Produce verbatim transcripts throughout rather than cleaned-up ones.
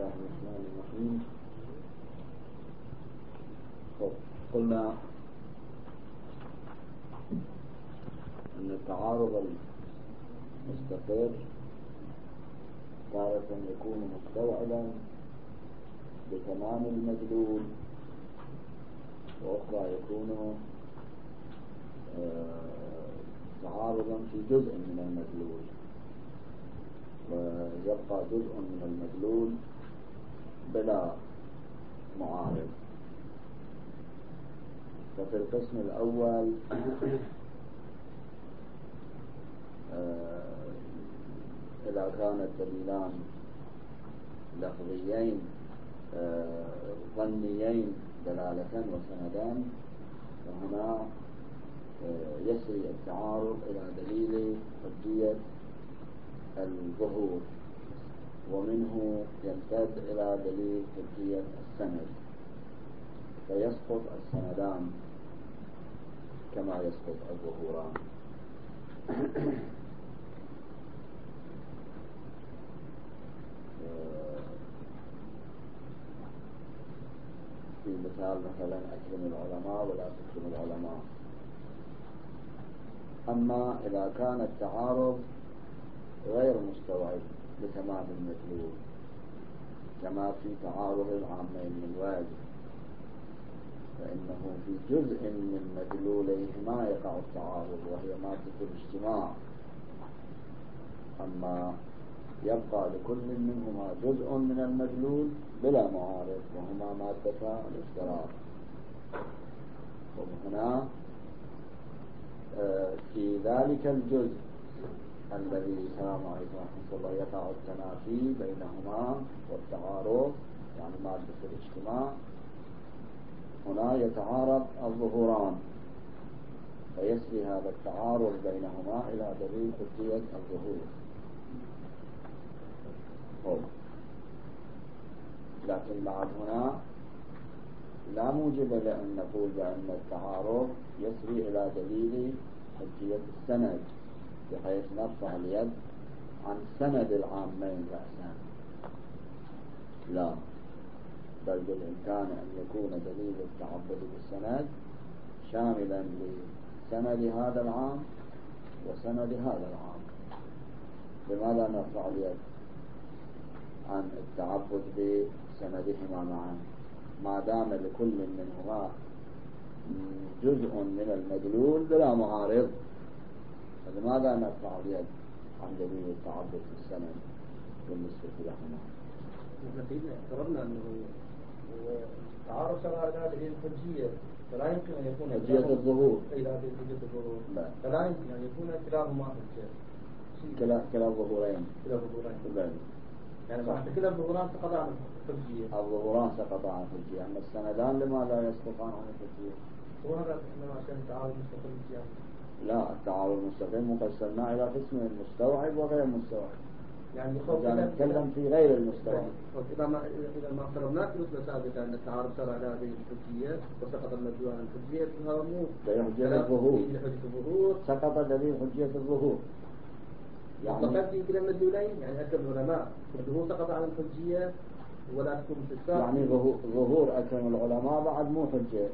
الله الرحمن الرحيم. قلنا أن التعارض المستقر تارة يكون مستوعبا بتمام المدلول، وأخرى يكون تعارضا في جزء من المدلول، ويبقى جزء من المدلول بلا معارض. ففي القسم الأول إذا كان الدليلان لفظيين ظنيين دلالة وسندان، فهنا يسري التعارض إلى دليل حجية الظهور، ومنه يمتد إلى دليل حجية السند، فيسقط السندان كما يسقط الظهوران. في مثال مثلا أكرم العلماء ولا تكرم العلماء. أما إذا كان التعارض غير مستوعب بتمام المدلول، كما في تعارض العامين من واجب، فإنه في جزء من مدلوليهما يقع التعارض، وهي مادة الاجتماع. أما يبقى لكل منهما جزء من المدلول بلا معارض، وهما مادة الاشتراك. وهنا في ذلك الجزء الذي سلام عليكم ورحمة الله يقع التنافي بينهما والتعارض، يعني مادة الاجتماع، هنا يتعارض الظهوران، فيسري هذا التعارض بينهما إلى دليل حجية الظهور. لكن بعد هنا لا موجب لأن نقول بأن التعارض يسري إلى دليل حجية السند، بحيث نرفع اليد عن سند العامين رأسا، لا، بل بالإمكان أن يكون دليل التعبد بالسند شاملا لسند هذا العام وسند هذا العام. لماذا نرفع اليد عن التعبد بسندهما معا ما دام لكل منهما جزء من المدلول بلا معارض؟ فلماذا نرفع اليد عن دليل التعبد بالسند بالنسبة لهما؟ نحن افترضنا أنه التعارض شرع إلى دليل الحجية، فلا يمكن أن يكون حجية الظهور إلى دليل حجية الظهور، لا، فلا يمكن أن يكون كلاهما حجة. كلا كلا الظهورين كلا الظهورين بل. يعني بعد كلا الظهوران سقط عن الحجية. الظهوران سقط عن الحجية، أما السندان لماذا يسقطان عن الحجية؟ هو هذا إنما عشان التعارض مستقل يعني. لا، التعارض المستقيم مقسمنا إلى قسمين، مستوعب وغير مستوعب. يعني نتكلم في غير المستوعب. إذا ما إذا ما افترضنا في مثل سابقا أن التعارض شرع إلى دليل الحجية وسقط المدلول عن الحجية، فهذا مو حجية الظهور. الظهور سقط دليل حجية الظهور. يعني فقط في كلا المدلولين، يعني أكثر العلماء الظهور سقط عن الحجية ولا تكون في السابق. يعني ظهور أكرم العلماء بعد مو حجة.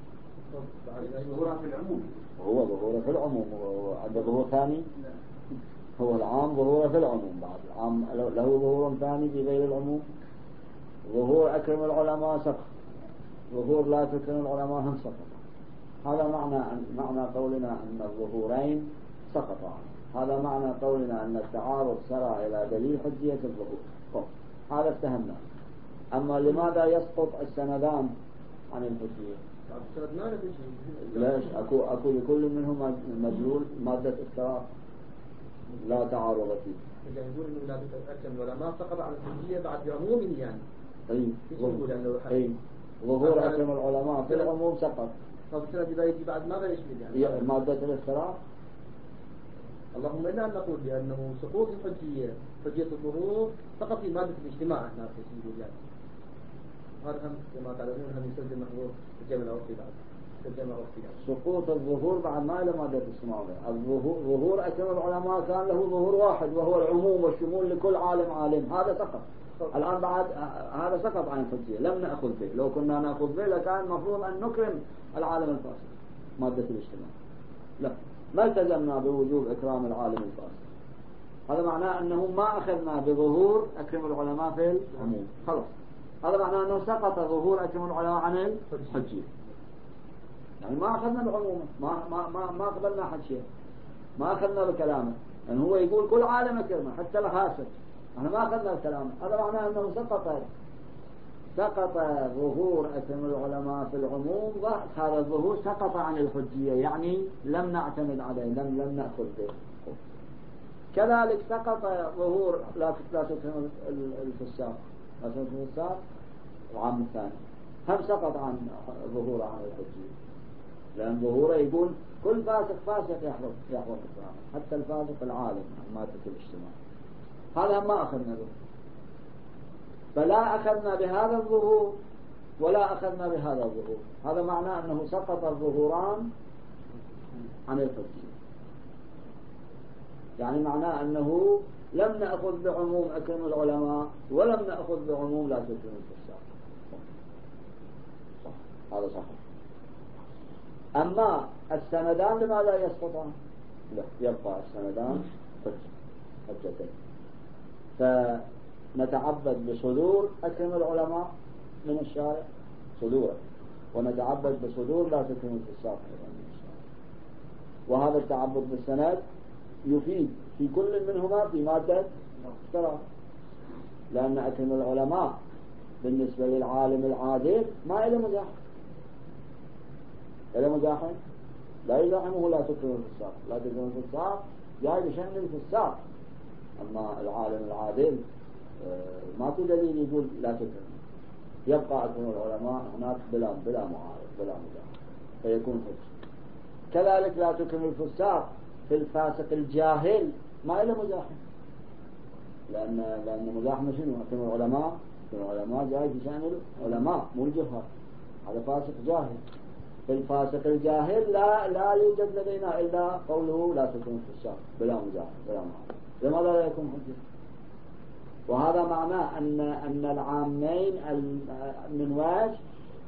ظهورها في العموم. هو ظهوره في العموم، عنده ظهور ثاني. هو العام ظهوره في العموم، بعد العام له ظهور ثاني في غير العموم. ظهور أكرم العلماء سقط، ظهور لا تكرم العلماء هم سقط. هذا معنى معنى قولنا أن الظهورين سقطا. هذا معنى قولنا أن التعارض سرى إلى دليل حجية الظهور. هذا اتهمنا. أما لماذا يسقط السندان عن الحجية؟ ليش؟ أكو أكو لكل منهم مدلول مادة اشتراك لا تعارض فيه. يعني يقول إنه لا تتأكد ولا ما سقط عن الحجية بعد بعمومه يعني. أي. أي. ظهور أكرم العلماء في العموم سقط. فبصير إذا يجي بعد ماذا يشمل يعني؟ مادة الاشتراك. اللهم إلا أن نقول بأنه سقوط الحجية حجية الظهور فقط في مادة الاجتماع احنا نقول يعني. هذا هم كما تعلمون هم يستلزم محظور الجمع العرفي بعد. سقوط الظهور بعد ما إلى مادة السماوية. الظهور ظهور أكثر العلماء كان له ظهور واحد وهو العموم والشمول لكل عالم عالم، هذا سقط. الآن بعد هذا سقط عن الحجية، لم نأخذ به. لو كنا نأخذ به لكان المفروض أن نكرم العالم الفاسد مادة الاجتماع، لا، ما التزمنا بوجوب إكرام العالم الفاسد. هذا معناه أنه ما أخذنا بظهور أكرم العلماء في العموم، خلاص. هذا معناه أنه سقط ظهور أكرم العلماء عن الحجية، يعني ما أخذنا بعمومه، ما ما ما ما قبلنا حجية، ما أخذنا بكلامه، يعني هو يقول كل عالم أكرمه حتى الحاسد، احنا ما أخذنا بكلامه. هذا معناه أنه سقط سقط ظهور أكرم العلماء في العموم، هذا الظهور سقط عن الحجية، يعني لم نعتمد عليه، لم لم نأخذ به. كذلك سقط ظهور لا لا تكرم الفساق، لا تكرم الفساق العام الثاني هم سقط عن ظهوره عن الحجية، لأن ظهوره يقول كل فاسق فاسق يحرم يحرم إكرامه، حتى الفاسق العالم مادة الاجتماع. هذا ما أخذنا به، فلا أخذنا بهذا الظهور ولا أخذنا بهذا الظهور. هذا معناه أنه سقط الظهوران عن الحجية، يعني معناه أنه لم نأخذ بعموم أكرم العلماء ولم نأخذ بعموم لا تكرم الفساق. صح، هذا صحيح. أما السندان لماذا يسقطان؟ لا، يبقى السندان حجتين. فنتعبد بصدور أكرم العلماء من الشارع صدورا، ونتعبد بصدور لا تكرم الفساق من الشارع. وهذا التعبد بالسند يفيد في كل منهما في مادة اشتراك، لأن أكرم العلماء بالنسبة للعالم العادل ما إلى مزاح، إلى مزاحم لا يزاحمه لا تكرم الفساق، لا تكرم الفساق جاي بشأن الفساق. أما العالم العادل ما في دليل يقول لا تكرم، يبقى أكرم العلماء هناك بلا بلا معارض بلا مزاحم فيكون حج. كذلك لا تكرم الفساق في الفاسق الجاهل ما إلى مزاحم، لأن لأن مزاحمة شنو؟ أكرم العلماء، أكرم العلماء جاي بشأن العلماء مو الجهال، هذا فاسق جاهل. في الفاسق الجاهل لا لا يوجد لدينا إلا قوله لا تكون الفساق بلا مزاحم بلا معارض، لماذا لا يكون حجة؟ وهذا معناه أن أن العامين من وجه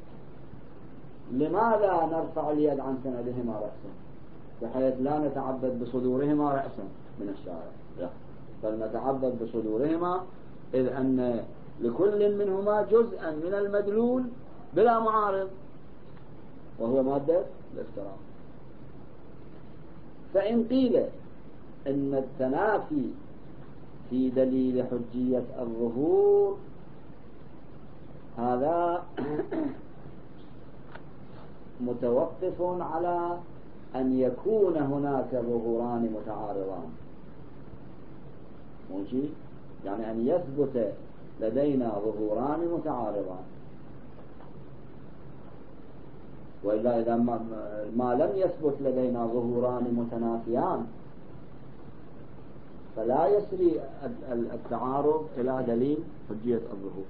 لماذا نرفع اليد عن سندهما رأسا بحيث لا نتعبد بصدورهما رأسا من الشارع، لا، بل نتعبد بصدورهما، إذ أن لكل منهما جزءا من المدلول بلا معارض وهو مادة الافتراء. فإن قيل إن التنافي في دليل حجية الظهور هذا متوقف على أن يكون هناك ظهوران متعارضان، ماشي، يعني أن يثبت لدينا ظهوران متعارضان، وإلا إذا ما, ما لم يثبت لدينا ظهوران متنافيان فلا يسري التعارض إلى دليل حجية الظهور.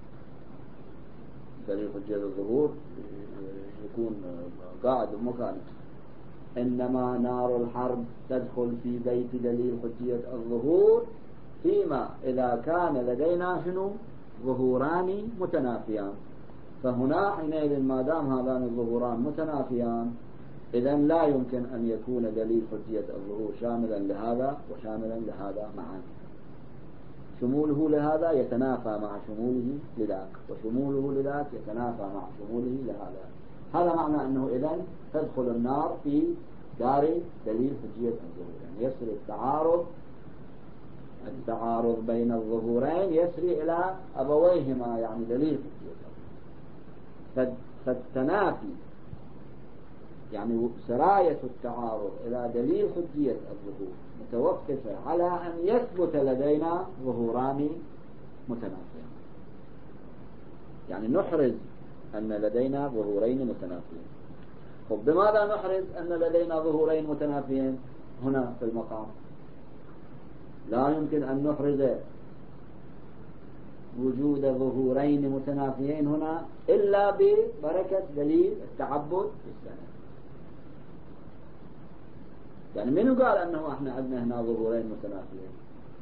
دليل حجية الظهور يكون قاعد بمكانه، إنما نار الحرب تدخل في بيت دليل حجية الظهور فيما إذا كان لدينا شنو ظهوران متنافيان. فهنا حينئذ ما دام هذان الظهوران متنافيان إذن لا يمكن أن يكون دليل حجية الظهور شاملا لهذا وشاملا لهذا معا. شموله لهذا يتنافى مع شموله لذاك، وشموله لذاك يتنافى مع شموله لهذا. هذا معنى أنه إذن تدخل النار في دار دليل حجية الظهور، يعني يسري التعارض التعارض بين الظهورين يسري إلى أبويهما، يعني دليل حجية الظهور. فالتنافي يعني سراية التعارض إلى دليل حجية الظهور متوقفة على أن يثبت لدينا ظهوران متنافيان، يعني نحرز أن لدينا ظهورين متنافيين. طب بماذا نحرز أن لدينا ظهورين متنافيين هنا في المقام؟ لا يمكن أن نحرز وجود ظهورين متنافيين هنا إلا ببركة دليل التعبد بالسند. يعني من قال أنه احنا عندنا هنا ظهورين متنافيين؟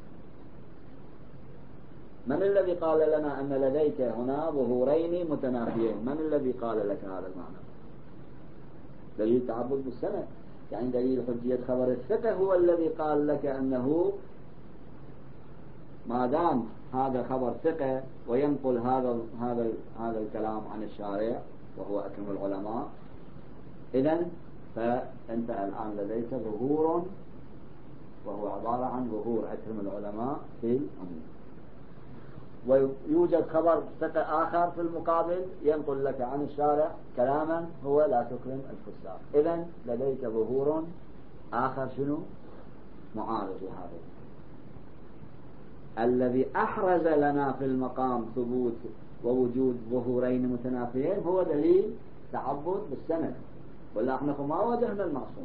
من الذي قال لنا أن لديك هنا ظهورين متنافيين؟ من الذي قال لك هذا المعنى؟ دليل التعبد بالسند، يعني دليل حجية خبر الثقة هو الذي قال لك أنه ما دام هذا خبر ثقة وينقل هذا هذا هذا الكلام عن الشارع وهو أكرم العلماء، إذن فأنت الآن لديك ظهور وهو عبارة عن ظهور أكرم العلماء في الأمور. ويوجد خبر ثقة آخر في المقابل ينقل لك عن الشارع كلاما هو لا تكرم الفساق. إذن لديك ظهور آخر شنو؟ معارض لهذا. الذي أحرز لنا في المقام ثبوت ووجود ظهورين متنافيين هو دليل تعبد بالسند، ولا احنا ما وجهنا المعصوم.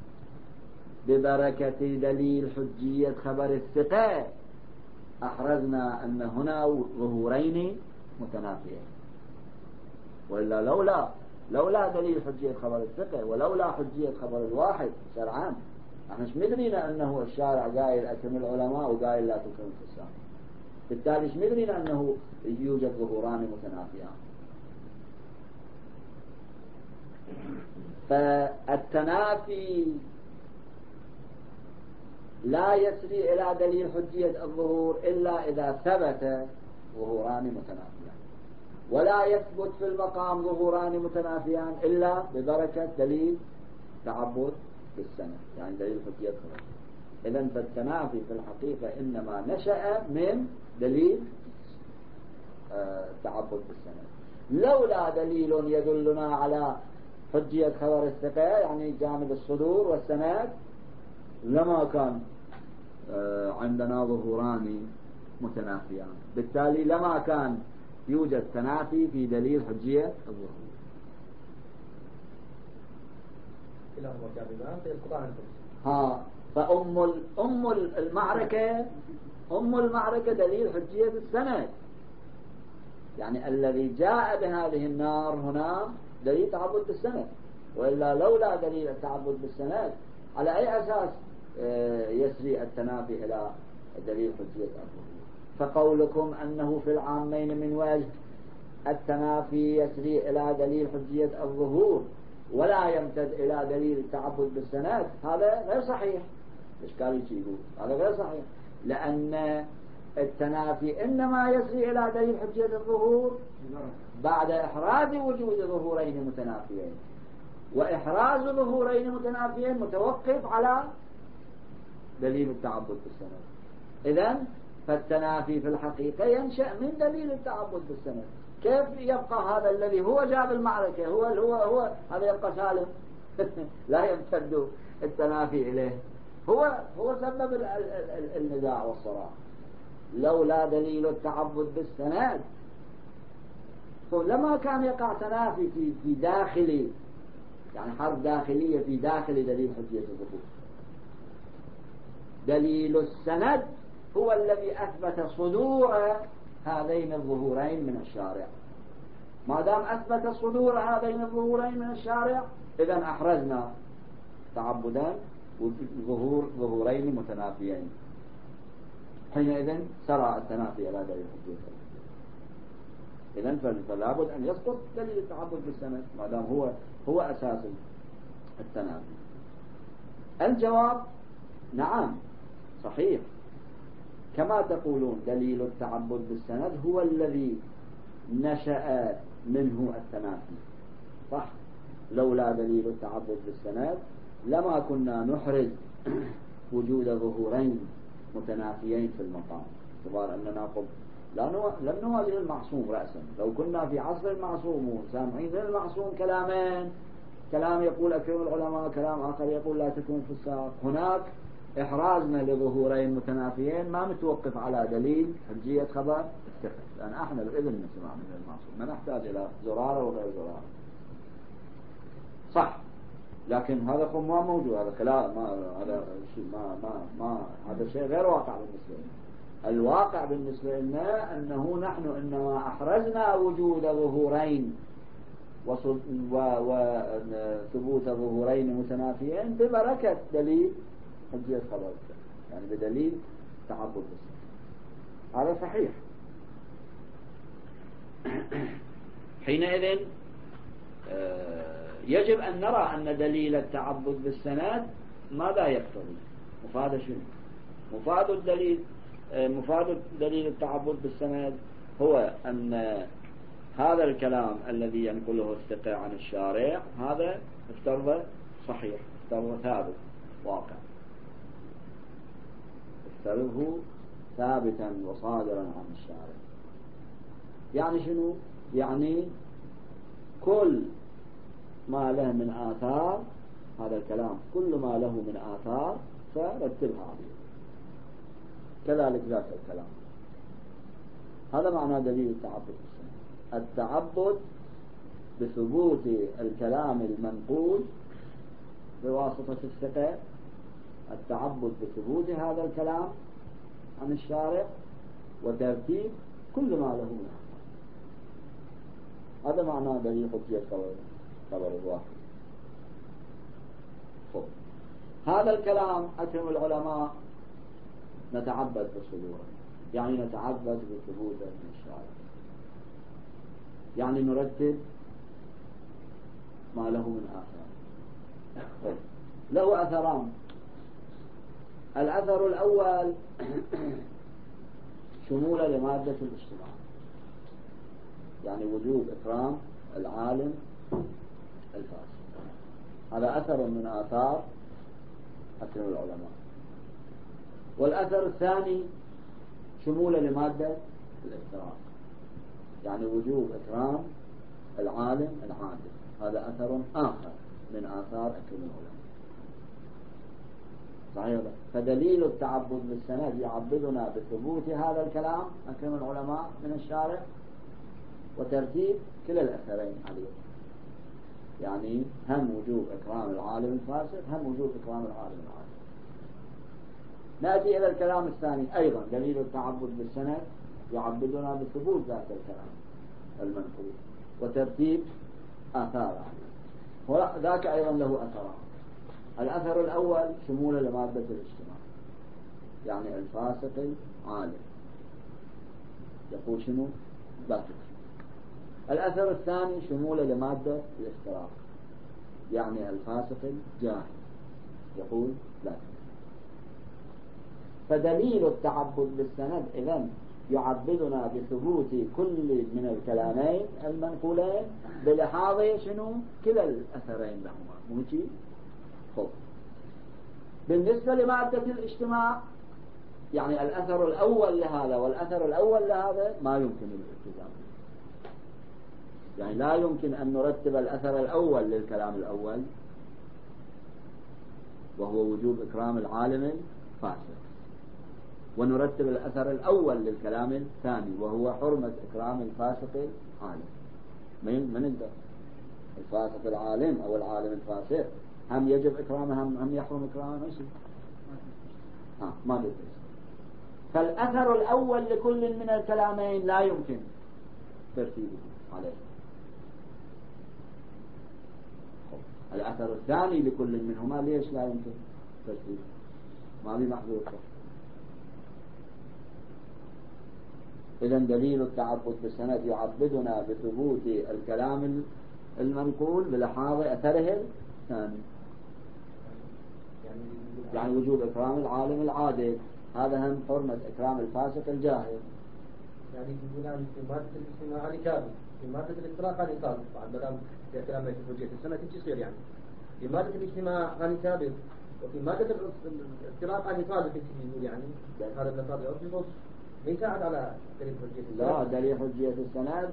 ببركة دليل حجية خبر الثقة أحرزنا أن هنا ظهورين متنافيين، وإلا لولا لولا دليل حجية خبر الثقة ولولا حجية خبر الواحد شرعان احنا مش مدرينا أنه الشارع قايل أكرم العلماء وقايل لا تكرم الفساق، بالتالي مش مدرينا أنه يوجد ظهوران متنافيان. فالتنافي لا يسري إلى دليل حجية الظهور إلا إذا ثبت ظهوران متنافيان، ولا يثبت في المقام ظهوران متنافيان إلا ببركة دليل تعبد بالسند، يعني دليل حجية الظهور. إذن فالتنافي في الحقيقة إنما نشأ من دليل آه تعبد بالسند. لولا دليل يدلنا على حجية خبر الثقة يعني جانب الصدور والسند لما كان آه عندنا ظهوران متنافيان، بالتالي لما كان يوجد تنافي في دليل حجية الظهور. ها فأم أم المعركة أم المعركة دليل حجية السند، يعني الذي جاء بهذه النار هنا دليل تعبد بالسند، وإلا لولا دليل التعبد بالسند على أي أساس يسري التنافي إلى دليل حجية الظهور؟ فقولكم أنه في العامين من وجه التنافي يسري إلى دليل حجية الظهور ولا يمتد إلى دليل التعبد بالسند هذا غير صحيح. إشكالي يقول هذا غير صحيح، لأن التنافي إنما يسري إلى دليل حجية الظهور بعد إحراز وجود ظهورين متنافيين، وإحراز ظهورين متنافيين متوقف على دليل التعبد بالسند. إذن فالتنافي في الحقيقة ينشأ من دليل التعبد بالسند. كيف يبقى هذا الذي هو جاب المعركة هو هو هو هذا يبقى سالم؟ لا يمتد التنافي إليه، هو هو سبب النزاع والصراع. لولا دليل التعبد بالسند لما كان يقع تنافي في في داخل يعني حرب داخلية في داخل دليل حجية الظهور. دليل السند هو الذي أثبت صدور هذين الظهورين من الشارع. ما دام أثبت صدور هذين الظهورين من الشارع إذن أحرزنا تعبدا ظهور ظهورين متنافيين، حينئذ سرى التنافي إلى دليل حجية الظهور. إذن فلا بد أن يسقط دليل التعبد بالسند ما دام هو هو أساس التنافي. الجواب نعم صحيح، كما تقولون دليل التعبد بالسند هو الذي نشأ منه التنافي صح. لولا دليل التعبد بالسند لما كنا نحرز وجود ظهورين متنافيين في المقام، باعتبار أننا قل لا نو... لم نواجه المعصوم رأسا. لو كنا في عصر المعصوم وسامعين من المعصوم كلامين، كلام يقول أكرم العلماء كلام آخر يقول لا تكون فساق، هناك إحرازنا لظهورين متنافيين ما متوقف على دليل حجية خبر الثقة، لأن احنا بإذن نسمع من المعصوم ما نحتاج إلى زرارة وغير زرارة صح. لكن هذا خم ما موجود، هذا خلاف ما هذا شيء ما ما ما هذا شيء غير واقع بالنسبة لنا. الواقع بالنسبة لنا أنه نحن إنما أحرزنا وجود ظهورين وثبوت ظهورين متنافيين ببركة دليل حجية خبر، يعني بدليل تعبد بالصفة. هذا صحيح. حينئذ يجب أن نرى أن دليل التعبد بالسند ماذا يقتضي؟ مفاد شنو؟ مفاد الدليل مفاد دليل التعبد بالسند هو أن هذا الكلام الذي ينقله الثقة عن الشارع هذا افترض صحيح، افترض ثابت واقع، افترضه ثابتا وصادرا عن الشارع. يعني شنو؟ يعني كل ما له من آثار، هذا الكلام كل ما له من آثار فرتبها عليه، كذلك ذاك الكلام. هذا معنى دليل التعبد بالسند. التعبد بثبوت الكلام المنقول بواسطة الثقة، التعبد بثبوت هذا الكلام عن الشارع وترتيب كل ما له من آثار. هذا معنى دليل حجية خبر الواحد. خب. هذا الكلام أكرم العلماء نتعبد بصدوره، يعني نتعبد بثبوته من الشارع، يعني نرتب ما له من آثار. له أثران. الأثر الأول شمول لمادة الاجتماع، يعني وجوب إكرام العالم الفاسد. هذا أثر من آثار أكرم العلماء. والأثر الثاني شمول لمادة الافتراق، يعني وجوب إكرام العالم العادل. هذا أثر آخر من آثار أكرم العلماء. صحيح. فدليل التعبد بالسند يعبدنا بثبوت هذا الكلام أكرم العلماء من الشارع وترتيب كلا الأثرين عليه، يعني هم وجوب إكرام العالم الفاسد هم وجوب إكرام العالم العادل. نأتي إلى الكلام الثاني أيضا، دليل التعبد بالسند يعبدنا بثبوت ذات الكلام المنقول وترتيب آثار عليه. ذاك أيضا له أثران. الأثر الأول شمول لمادة الاجتماع، يعني الفاسق العالم يقول شنو؟ لا تكفر. الأثر الثاني شمول لمادة الافتراق، يعني الفاسق الجاهل يقول لا تكفر. فدليل التعبد بالسند إذن يعبدنا بثبوت كل من الكلامين المنقولين بلحاظ شنو؟ كلا الأثرين لهما. مهجي؟ خب. بالنسبة لمادة الاجتماع، يعني الأثر الأول لهذا والأثر الأول لهذا ما يمكن الالتزام، يعني لا يمكن أن نرتب الأثر الأول للكلام الأول وهو وجوب إكرام العالم الفاسد، ونرتب الأثر الأول للكلام الثاني وهو حرمة إكرام الفاسق العالم. من نقدر الفاسق العالم أو العالم الفاسق هم يجب إكرامه هم, هم يحرم إكرامه ماشي. ها ما نقدر. فالأثر الأول لكل من الكلامين لا يمكن ترتيبه عليه. الأثر الثاني لكل منهما ليش لا يمكن ترتيبه؟ ما بي محذور. إذن دليل التعبد بالسند يعبدنا بثبوت الكلام المنقول بلحاظ أثره الثاني، يعني وجوب إكرام العالم العادل، هذا هم حرمة إكرام الفاسق الجاهل. يعني يقول عن في مادة الاجتماع هذه كامل، في مادة الافتراق هذه ثابت. بعد مدام في كلام ما يتفوجئ السنة تجي يصير يعني في مادة الاجتماع هذه ثابت، وفي مادة الافتراق هذه ثابت. يقول يعني هذا النصاب يعطي ما يساعد على دليل حجية السند. لا، دليل حجية السند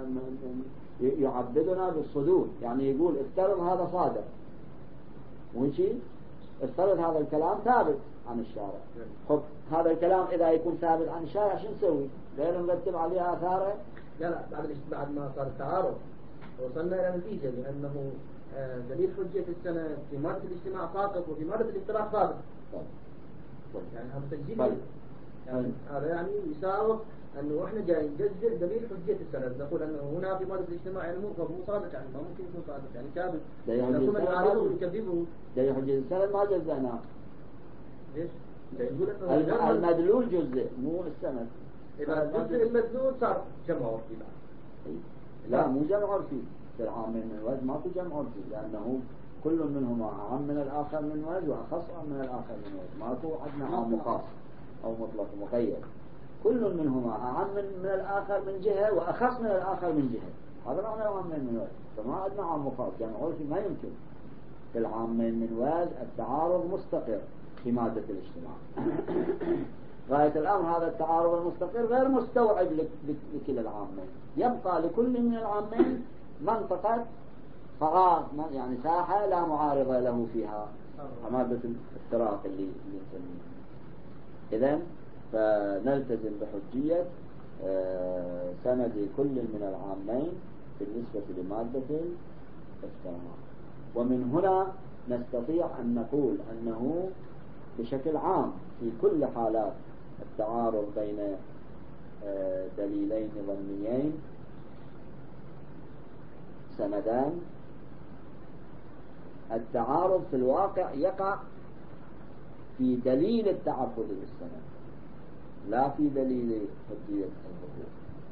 يعبدنا بالصدور، يعني يقول افترض هذا صادق وشي افترض هذا الكلام ثابت عن الشارع. خب هذا الكلام إذا يكون ثابت عن الشارع شو نسوي؟ غير نرتب عليه آثاره؟ لا لا بعد بعد ما صار التعارض وصلنا إلى نتيجة لأنه دليل حجية السند في مادة الاجتماع ساقط وفي مادة الافتراق ثابت. يعني هذا تجديد. يعني هذا يعني يساوق أنه إحنا جاي نجزء دليل حجية السند، نقول أنه هنا في مادة الاجتماع يعني مو مو صادق، يعني ما ممكن يكون صادق، يعني كاذب. نقول من يعارضه يكذبه. دليل حجية السند ما جزأناه. ليش؟ يقول أنه المدلول جزء مو السند. إذا جزء المدلول صار جمع عرفي بعد. لا مو جمع عرفي، في العام من الوجه ماكو جمع عرفي، لأنه كل منهما عام من الآخر من وجه وأخص من الآخر من وجه، ماكو عندنا عام خاص أو مطلق مقيد، كل منهما أعم من, من الآخر من جهة وأخص من الآخر من جهة، هذا معنى العامين من وجه، فما عندنا عام خاص، جمع عرفي ما يمكن. في العامين من وجه التعارض مستقر في مادة الاجتماع. غاية الأمر هذا التعارض المستقر غير مستوعب لكل العامين، يبقى لكل من العامين منطقة فراغ، يعني ساحة لا معارضة له فيها، مادة الافتراق اللي اللي نسميها. إذن فنلتزم بحجية سند كل من العامين بالنسبة لمادة الافتراق. ومن هنا نستطيع أن نقول أنه بشكل عام في كل حالات التعارض بين دليلين ظنيين سندان، التعارض في الواقع يقع في دليل التعبد بالسند لا في دليل حجية الظهور.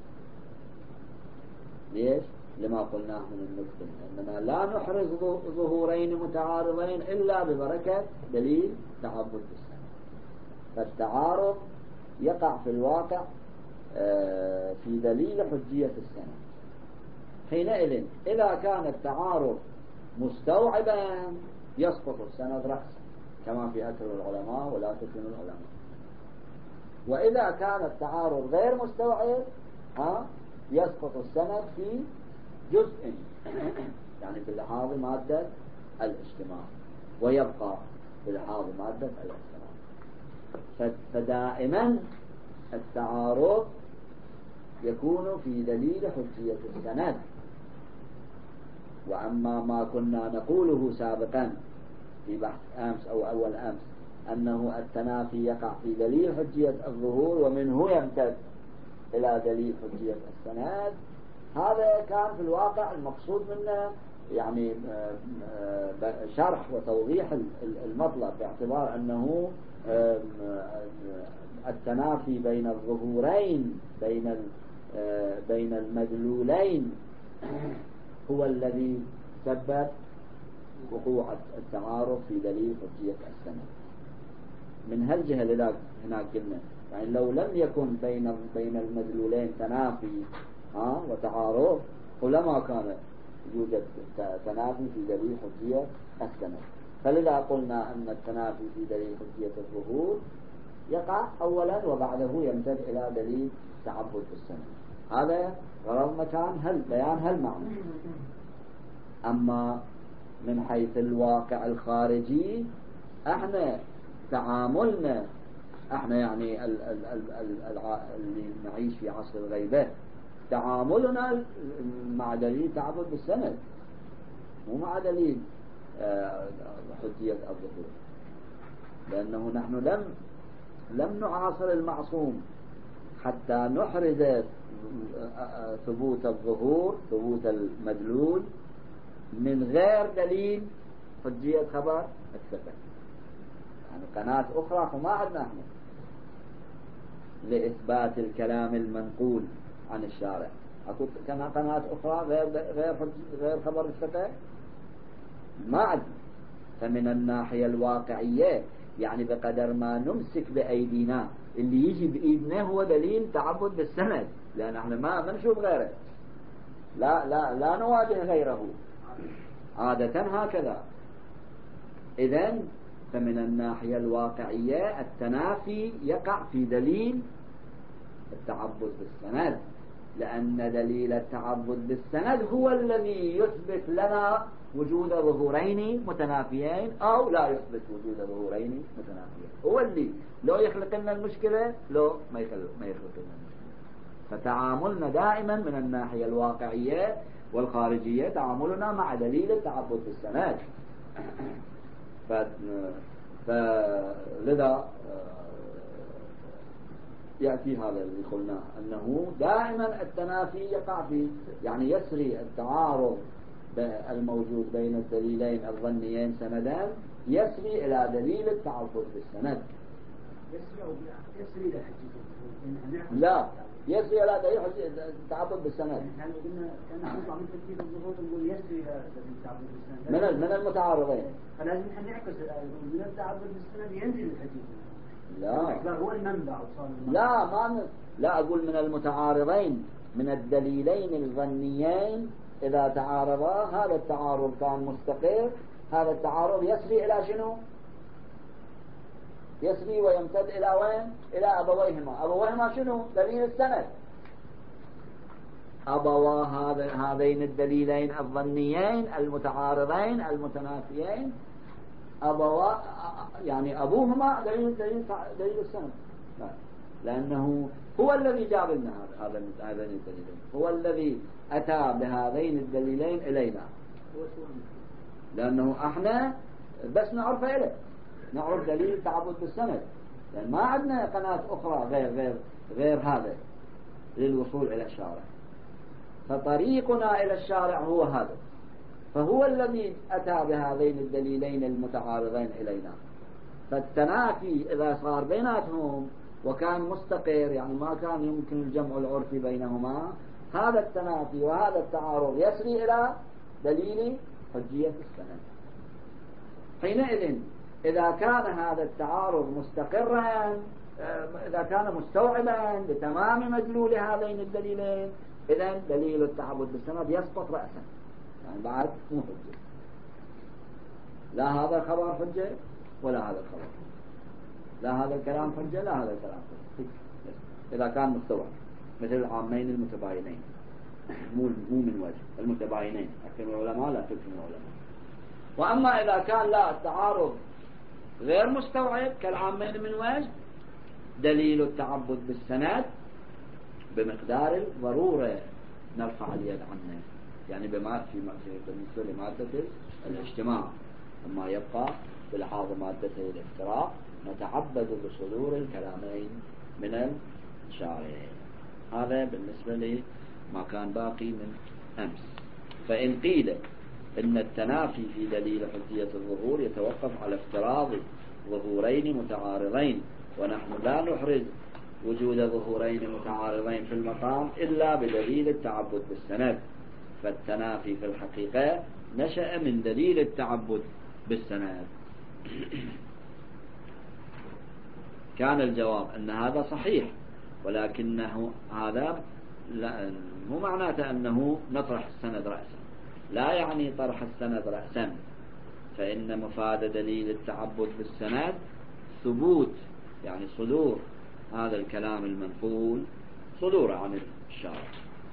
ليش؟ لما قلناه من النكتة، أننا لا نحرز ظهورين متعارضين إلا ببركة دليل تعبد بالسند. فالتعارض يقع في الواقع في دليل حجية السند. حينئذ إذا كان التعارض مستوعبا يسقط السند رأسا كما في أكثر العلماء ولا تكن العلماء. وإذا كان التعارض غير مستوعب ها يسقط السند في جزء، يعني باللحاظ مادة الاجتماع، ويبقى باللحاظ مادة الافتراق. فدائما التعارض يكون في دليل حجية السند. وأما ما كنا نقوله سابقا في بحث أمس أو أول أمس أنه التنافي يقع في دليل حجية الظهور ومنه يمتد إلى دليل حجية السند، هذا كان في الواقع المقصود منه يعني شرح وتوضيح المطلب، باعتبار أنه التنافي بين الظهورين بين بين المدلولين هو الذي سبب وقوع التعارض في دليل حجية السند. من هالجهة لذلك هناك قلنا يعني لو لم يكن بين بين المدلولين تنافي ها وتعارض ولما كان يوجد تنافي في دليل حجية السند. فلذا قلنا أن التنافي في دليل حجية الظهور يقع أولا وبعده يمتد إلى دليل تعبد السند. هذا غرضنا كان هل بيان هالمعنى. أما من حيث الواقع الخارجي احنا تعاملنا احنا يعني ال ال ال ال اللي نعيش في عصر الغيبة تعاملنا مع دليل تعبد بالسند مو مع دليل حجية الظهور، لأنه نحن لم لم نعاصر المعصوم حتى نحرز ثبوت الظهور ثبوت المدلول من غير دليل حجية خبر الثقة. يعني قناة أخرى وما عندنا احنا لإثبات الكلام المنقول عن الشارع. أقول كما قناة أخرى غير غير غير خبر الثقة ما عندنا. فمن الناحية الواقعية يعني بقدر ما نمسك بأيدينا اللي يجي بإيدنا هو دليل تعبد بالسند، لأن احنا ما ما نشوف غيره، لا لا لا نواجه غيره عادة هكذا. إذن فمن الناحية الواقعية التنافي يقع في دليل التعبد بالسند، لأن دليل التعبد بالسند هو الذي يثبت لنا وجود ظهورين متنافيين أو لا يثبت وجود ظهورين متنافيين، هو اللي لو يخلق لنا المشكلة لو ما يخلق ما يخلق لنا المشكلة. فتعاملنا دائما من الناحية الواقعية والخارجية تعاملنا مع دليل التعبد بالسند. فلذا يأتي هذا الذي قلناه أنه دائما التنافي يقع في يعني يسري التعارض الموجود بين الدليلين الظنيين سندان يسري إلى دليل التعبد بالسند. يسري إلى حجة لا يسري إلى دليل التعبد بالسند. يعني كان نطلع من ترتيب الظهور نقول يسري إلى دليل التعبد بالسند. من من المتعارضين. فلازم نحن نعكس من التعبد بالسند ينزل الحجة. لا هو المنبع وصار لا ما لا أقول من المتعارضين من الدليلين الظنيين إذا تعارضا هذا التعارض كان مستقر هذا التعارض يسري إلى شنو؟ يسري ويمتد إلى وين؟ إلى أبويهما. أبويهما شنو؟ دليل السند. أبوا هذا هذين الدليلين الظنيين المتعارضين المتنافيين أبوا يعني أبوهما دليل دليل دليل السند. لأنه هو الذي جاب لنا هذا هذين الدليلين هو الذي أتى بهذين الدليلين إلينا لأنه احنا بس نعرف إليه نعرف دليل التعبد بالسند لأن ما عندنا قناة أخرى غير غير غير هذا للوصول إلى الشارع فطريقنا إلى الشارع هو هذا فهو الذي أتى بهذين الدليلين المتعارضين إلينا فالتنافي إذا صار بيناتهم وكان مستقر يعني ما كان يمكن الجمع العرفي بينهما هذا التنافي وهذا التعارض يسري إلى دليل حجية السند. حينئذ إذا كان هذا التعارض مستقرا إذا كان مستوعبا لتمام مدلول هذين الدليلين إذن دليل التعبد بالسند يسقط رأسا يعني بعد مو حجة لا هذا الخبر حجة ولا هذا الخبر لا هذا الكلام حجة لا هذا الكلام حجة إذا كان مستوعب مثل العامين المتباينين مو مو من وجه المتباينين أكثر العلماء لا تكثر العلماء. وأما إذا كان لا التعارض غير مستوعب كالعامين من وجه دليل التعبد بالسند بمقدار الضرورة نرفع اليد عنه يعني بما في بالنسبة لمادة الاجتماع أما يبقى بلحاظ مادة الافتراق نتعبد بصدور الكلامين من الشارع. هذا بالنسبة لما كان باقي من أمس. فإن قيل إن التنافي في دليل حجية الظهور يتوقف على افتراض ظهورين متعارضين ونحن لا نحرز وجود ظهورين متعارضين في المقام إلا بدليل التعبد بالسند فالتنافي في الحقيقة نشأ من دليل التعبد بالسند. كان الجواب أن هذا صحيح ولكنه هذا مو معناته أنه نطرح السند رأسا لا يعني طرح السند رأسا فإن مفاد دليل التعبد بالسند ثبوت يعني صدور هذا الكلام المنقول صدوره عن الشارع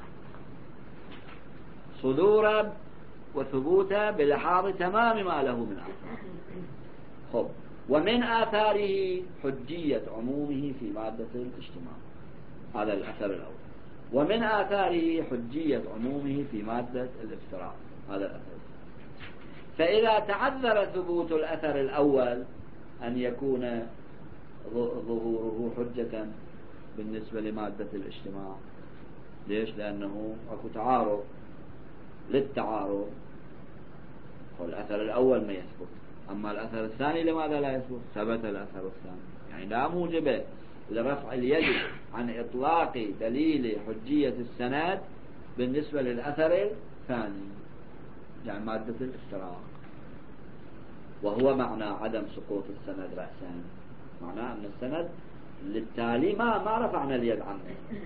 صدوره وثبوته بلحاظ تمام ما له من آثار. خب ومن آثاره حجية عمومه في مادة الاجتماع هذا الأثر الأول ومن آثاره حجية عمومه في مادة الافتراق هذا الأثر. فإذا تعذر ثبوت الأثر الأول أن يكون ظهوره حجة بالنسبة لمادة الاجتماع ليش؟ لأنه أكو تعارض للتعارض والأثر الأول ما يثبت أما الأثر الثاني لماذا لا يثبت؟ ثبت الأثر الثاني يعني لا موجب لرفع اليد عن إطلاق دليل حجية السند بالنسبة للأثر الثاني يعني مادة الافتراق وهو معنى عدم سقوط السند رأسا معناه أن السند للتالي ما ما رفعنا اليد عنه.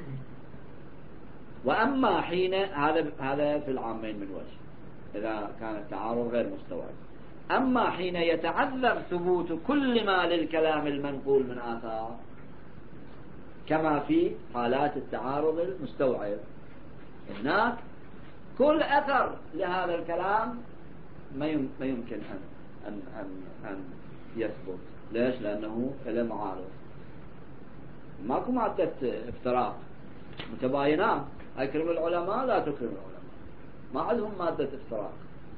وأما حين هذا هذا في العامين من وجه إذا كان التعارض غير مستوعب أما حين يتعذر ثبوت كل ما للكلام المنقول من آثار كما في حالات التعارض المستوعب هناك كل أثر لهذا الكلام ما يمكن أن أن أن, أن يثبت ليش؟ لأنه له معارض ماكو مادة افتراق متباينان أكرم العلماء لا تكرم العلماء ما عندهم مادة افتراق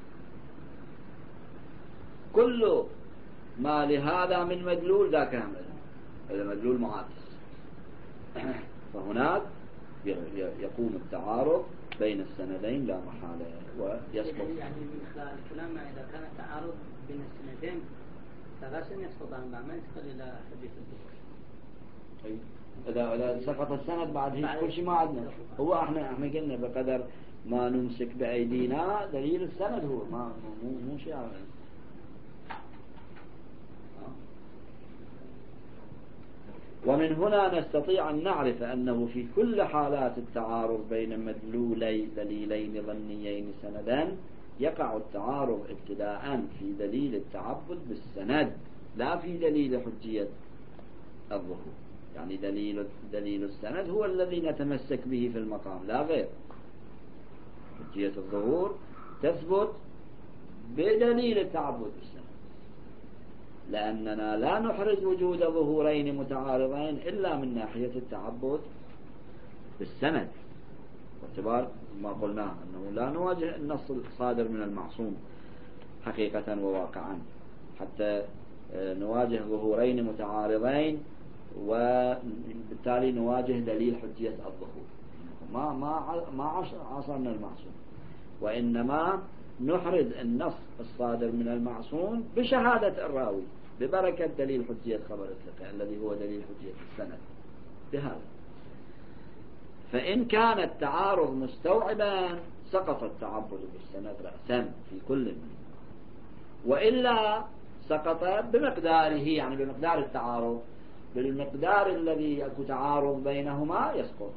كل ما لهذا من مدلول ذاك هم هذا مدلول معاكس فهناك يقوم التعارض بين السندين لا محالة ويسقط. يعني من خلال الكلام إذا كان التعارض بين السندين فغاسم يسقط عن بعض ما يدخل إلى حديث الظهور. إذا إذا سقط السند بعد هيك كل شيء ما عندنا. هو احنا احنا قلنا بقدر ما نمسك بأيدينا دليل السند هو ما مو مو شيء عارف. ومن هنا نستطيع أن نعرف أنه في كل حالات التعارض بين مدلولي دليلين ظنيين سندا يقع التعارض ابتداء في دليل التعبد بالسند لا في دليل حجية الظهور. يعني دليل دليل السند هو الذي نتمسك به في المقام لا غير. حجية الظهور تثبت بدليل التعبد بالسند، لأننا لا نحرز وجود ظهورين متعارضين إلا من ناحية التعبد بالسند، باعتبار ما قلناه أنه لا نواجه النص الصادر من المعصوم حقيقة وواقعا حتى نواجه ظهورين متعارضين وبالتالي نواجه دليل حجية الظهور. ما ما ما عصرنا المعصوم، وإنما نحرز النص الصادر من المعصوم بشهادة الراوي ببركة دليل حجية خبر الثقة الذي هو دليل حجية السند بهذا. فإن كان التعارض مستوعبا سقط التعبد بالسند رأسا في كل منه، وإلا سقط بمقداره يعني بمقدار التعارض بالمقدار الذي يكون تعارض بينهما يسقط.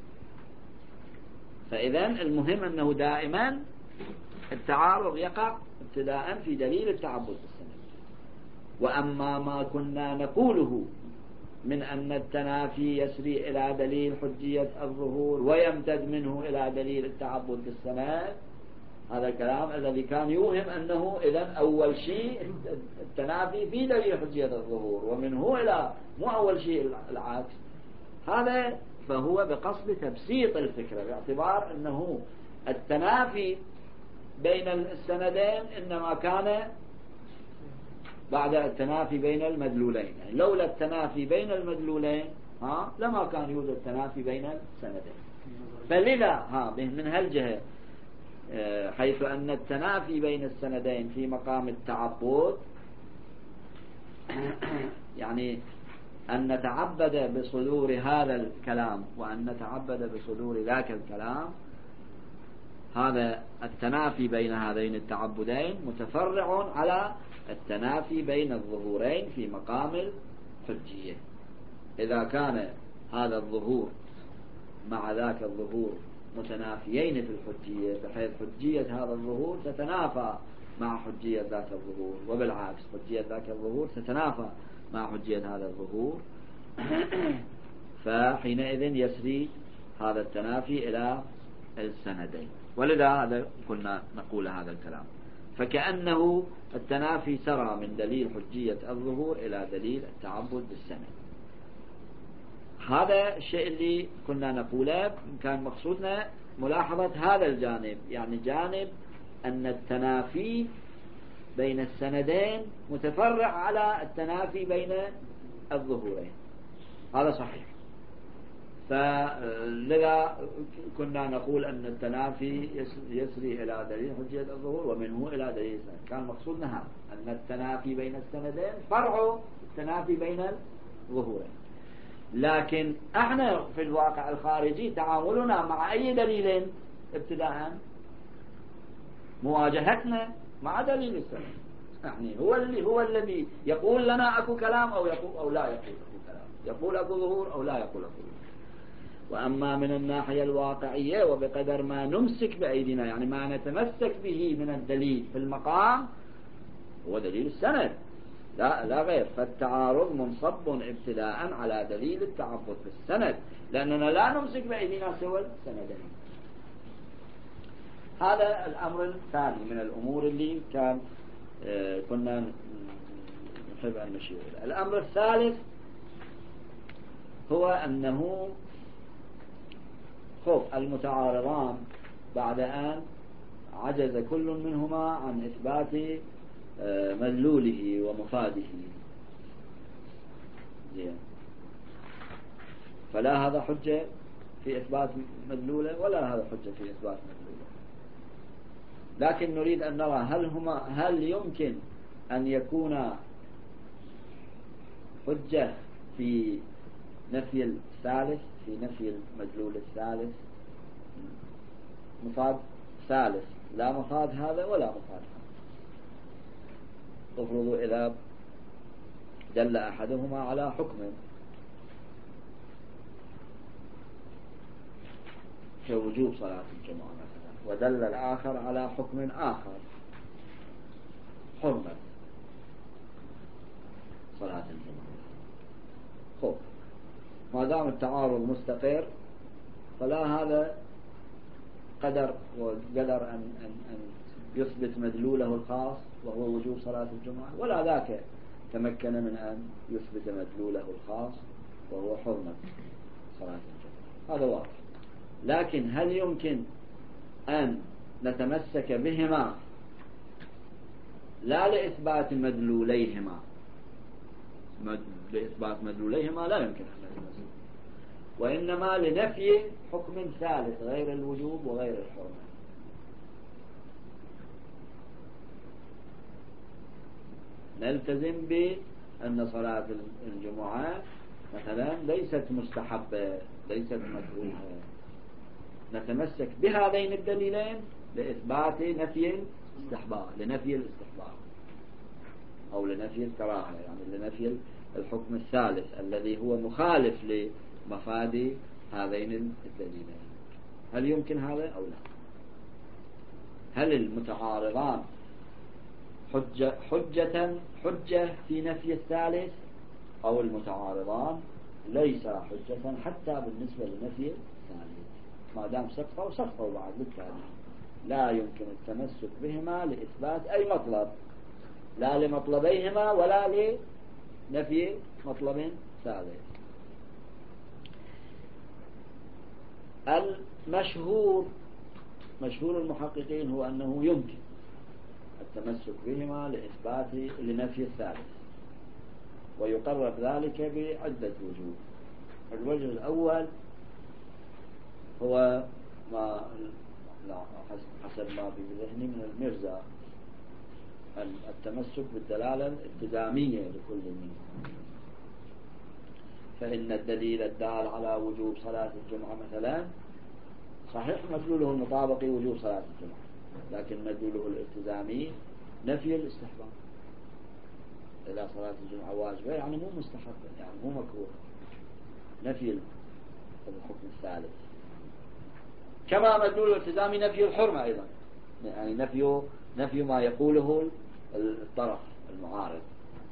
فإذا المهم أنه دائما التعارض يقع ابتداء في دليل التعبد بالسند. وأما ما كنا نقوله من أن التنافي يسري إلى دليل حجية الظهور ويمتد منه إلى دليل التعبد بالسند، هذا الكلام الذي كان يوهم أنه إذن أول شيء التنافي في دليل حجية الظهور ومنه إلى مو أول شيء العكس. هذا فهو بقصد تبسيط الفكرة باعتبار أنه التنافي بين السندين إنما كان بعد التنافي بين المدلولين. يعني لولا التنافي بين المدلولين ها لما كان يوجد تنافي بين السندين. فلذا ها من هالجهة حيث أن التنافي بين السندين في مقام التعبد يعني أن نتعبد بصدور هذا الكلام وأن نتعبد بصدور ذاك الكلام، هذا التنافي بين هذين التعبدين متفرع على التنافي بين الظهورين في مقام الحجية. إذا كان هذا الظهور مع ذاك الظهور متنافيين في الحجية بحيث حجية هذا الظهور تتنافى مع حجية ذاك الظهور، وبالعكس حجية ذاك الظهور تتنافى مع حجية هذا الظهور، فحينئذ يسري هذا التنافي إلى السندين. ولذا هذا كنا نقول هذا الكلام. فكأنه التنافي سرى من دليل حجية الظهور إلى دليل التعبد بالسند. هذا الشيء اللي كنا نقوله كان مقصودنا ملاحظة هذا الجانب، يعني جانب أن التنافي بين السندين متفرع على التنافي بين الظهورين. هذا صحيح. فلذا كنا نقول أن التنافي يسري إلى دليل حجية الظهور ومنه إلى دليل السند. كان مقصودنا هذا أن التنافي بين السندين فرع التنافي بين الظهورين. لكن احنا في الواقع الخارجي تعاملنا مع أي دليل ابتداء مواجهتنا مع دليل السند. يعني هو اللي هو الذي يقول لنا أكو كلام أو يقول أو لا يقول أكو كلام، يقول أكو ظهور أو لا يقول أكو ظهور. وأما من الناحية الواقعية وبقدر ما نمسك بأيدينا يعني ما نتمسك به من الدليل في المقام هو دليل السند لا لا غير. فالتعارض منصب ابتداء على دليل التعبد بالسند لأننا لا نمسك بأيدينا سوى السندين. هذا الأمر الثاني من الأمور اللي كان آه كنا نحب أن نشير إليه. الأمر الثالث هو أنه خب المتعارضان بعد أن عجز كل منهما عن إثبات مدلوله ومفاده. فلا هذا حجة في إثبات مدلولة ولا هذا حجة في إثبات مدلولة. لكن نريد أن نرى هل هما هل يمكن أن يكون حجة في نفي الثالث، في نفي المدلول الثالث، مفاد ثالث لا مفاد هذا ولا مفاد هذا. افرضوا إذا دل أحدهما على حكم كوجوب صلاة الجمعة مثلا، ودل الآخر على حكم آخر حرمة صلاة الجمعة. خب ما دام التعارض مستقر فلا هذا قدر وقدر أن, أن, أن يثبت مدلوله الخاص وهو وجوب صلاة الجمعة، ولا ذاك تمكن من أن يثبت مدلوله الخاص وهو حرمة صلاة الجمعة. هذا واضح. لكن هل يمكن أن نتمسك بهما لا لإثبات مدلوليهما؟ لإثبات مدلوليهما لا يمكن أن نتمسك، وإنما لنفي حكم ثالث غير الوجوب وغير الحرمة. نلتزم بأن صلاة الجمعة مثلا ليست مستحبة ليست مكروهة، نتمسك بهذين الدليلين لإثبات نفي الاستحباب، لنفي الاستحباب أو لنفي الكراهة، يعني لنفي الحكم الثالث الذي هو مخالف لمفاد هذين الدليلين. هل يمكن هذا أو لا؟ هل المتعارضان حجة, حجة, حجة في نفي الثالث، أو المتعارضان ليس حجة حتى بالنسبة لنفي الثالث؟ ما دام سقطوا سقطوا بعد بالتالي لا يمكن التمسك بهما لإثبات أي مطلب، لا لمطلبيهما ولا لنفي مطلب ثالث. المشهور مشهور المحققين هو أنه يمكن التمسك بهما لإثبات لنفي الثالث، ويقرب ذلك بعدة وجوه. الوجه الأول هو ما حسب ما في ذهني من المرزا التمسك بالدلالة الالتزامية لكل منهم. فإن الدليل الدال على وجوب صلاة الجمعة مثلا صحيح مدلوله المطابقي وجوب صلاة الجمعة، لكن مدلوله الالتزامي نفي الاستحباب. إذا صلاة الجمعة واجبة يعني مو مستحبة، يعني مو مكروه، نفي الحكم الثالث. كما مدلول الالتزامي نفي الحرمة أيضا، يعني نفي نفي ما يقوله الطرف المعارض،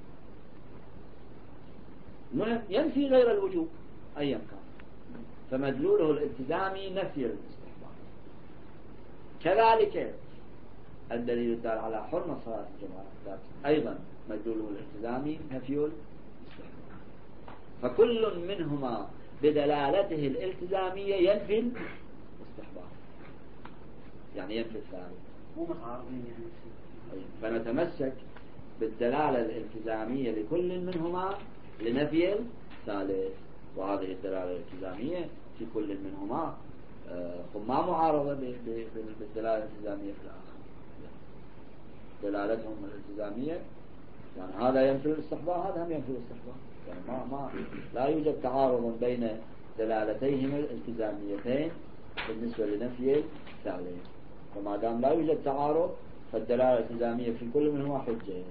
ينفي غير الوجوب أيا كان، فمدلوله الالتزامي نفي الاستحباب. كذلك الدليل الدال على حرمة صلاة الجمعة أيضا مدلوله الالتزامي نفي الاستحباب. فكل منهما بدلالته الالتزامية ينفي الاستحباب، يعني ينفي الثالث. مو متعارضين يعني. فنتمسك بالدلالة الالتزامية لكل منهما لنفي الثالث، وهذه الدلالة الالتزامية في كل منهما ما معارضة بالدلالة الالتزامية في الآخر. دلالتهم الالتزامية يعني هذا ينفي الاستحباب هذا هم ينفي الاستحباب، يعني ما ما لا يوجد تعارض بين دلالتيهما الالتزاميتين بالنسبة لنفي الثالث. وما دام لا يوجد تعارض فالدلالة الالتزامية في كل منهما حجة.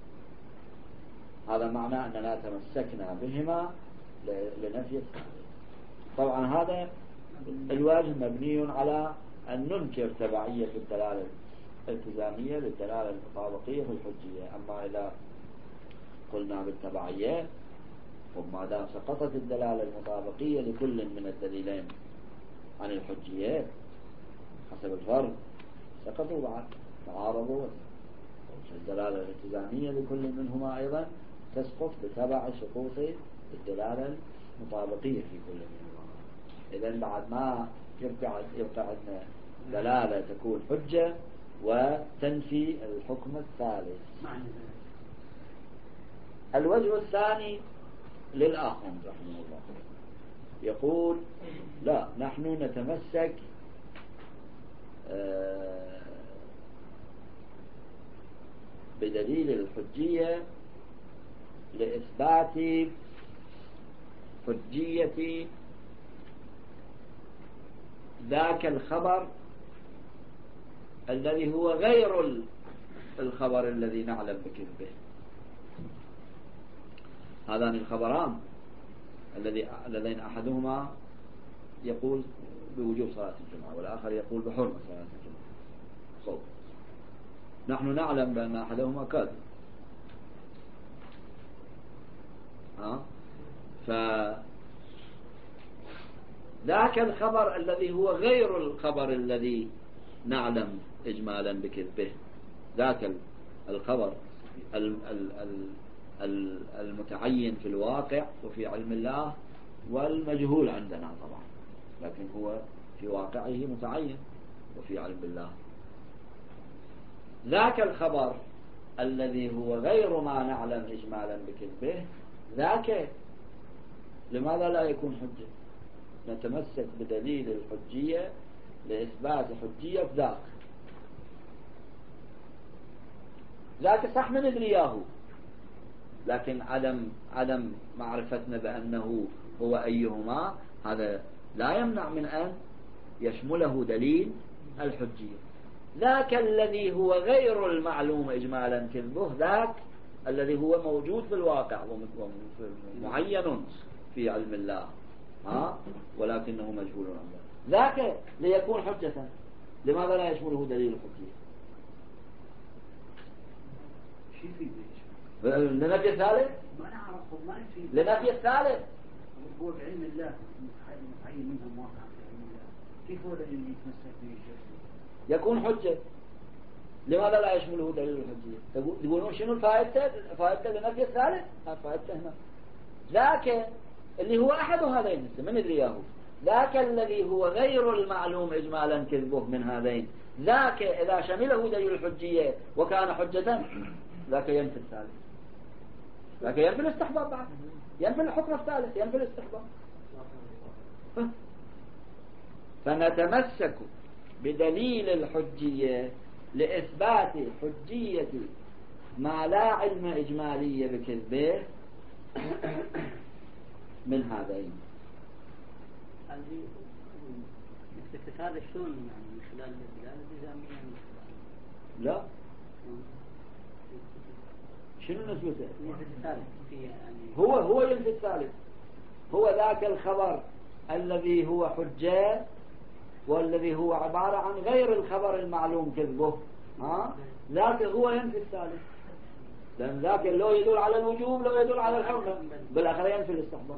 هذا معنى أننا تمسكنا بهما لنفي الثالث. طبعا هذا الواجه مبني على أن ننكر تبعية الدلالة الالتزامية للدلالة المطابقية في الحجية. أما إذا قلنا بالتبعية وما دام سقطت الدلالة المطابقية لكل من الدليلين عن الحجية حسب الفرق سقطوا بعد تعارضوا. الدلالة الالتزامية لكل منهما أيضا تسقط بتبع سقوط الدلالة المطابقية في كل منهما. إذن بعد ما يبقى يبقى عندنا دلالة تكون حجة وتنفي الحكم الثالث. الوجه الثاني للآخر رحمه الله يقول لا، نحن نتمسك بدليل الحجية لإثبات حجية ذاك الخبر الذي هو غير الخبر الذي نعلم بكذبه. هذان الخبران الذي اللذين أحدهما يقول بوجوب صلاة الجمعة والآخر يقول بحرمة صلاة الجمعة. صوت. نحن نعلم بأن أحدهما كاذب. ها؟ فذاك الخبر الذي هو غير الخبر الذي نعلم إجمالا بكذبه، ذاك الخبر المتعين في الواقع وفي علم الله والمجهول عندنا طبعا، لكن هو في واقعه متعين وفي علم الله. ذاك الخبر الذي هو غير ما نعلم إجمالا بكذبه، ذاك لماذا لا يكون حجة؟ نتمسك بدليل الحجية لإثبات حجية ذاك. ذاك صح من ندرياه، لكن عدم عدم معرفتنا بأنه هو أيهما هذا لا يمنع من أن يشمله دليل الحجية. ذاك الذي هو غير المعلوم إجمالا كذبه، ذاك الذي هو موجود في الواقع ومعين في علم الله، ها، ولكنه مجهول عنه، ذاك ليكون حجة. لماذا لا يشمله دليل الحجية؟ لنفي الثالث؟ ما نعرفه ما نفي. لنفي الثالث هو بعلم الله متعين منها مواقع في علم الله، كيف هو الذي يتمسك به يكون حجة؟ لماذا لا يشمله دليل الحجية؟ تقولون شنو الفائدة؟ الفائدة لنفي الثالث؟ الفائدة هنا ذاك اللي هو أحد هذين من ندرياه، ذاك الذي هو غير المعلوم إجمالا كذبه من هذين، ذاك إذا شمله دليل الحجية وكان حجة، ذاك ينفي الثالث، ذاك ينفي الاستحباب بعد، ينفي الحكم الثالث، ينفي الاستحباب. فنتمسك بدليل الحجية لإثبات حجية ما لا علم إجمالية بكذبه من هذين. نثبت هذا شلون يعني من خلال الدلالة الجزامية؟ لا، شنو نثبته؟ هو هو ينفي الثالث، هو ذاك الخبر الذي هو حجة والذي هو عبارة عن غير الخبر المعلوم كذبه، ها، ذاك هو ينفي الثالث، لأن ذاك لو يدل على الوجوب لو يدل على الحرمة، بالآخر ينفي الاستحباب.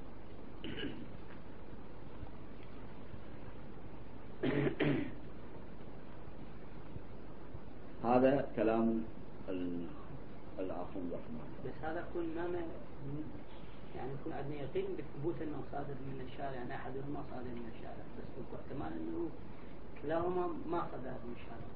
هذا كلام العاصم الرحمن. بس هذا يكون ما يعني يكون عندنا يقين بثبوت انه صادر من الشارع، يعني احدهما صادر من الشارع، بس يكون احتمال انه كلاهما ما صدر من الشارع.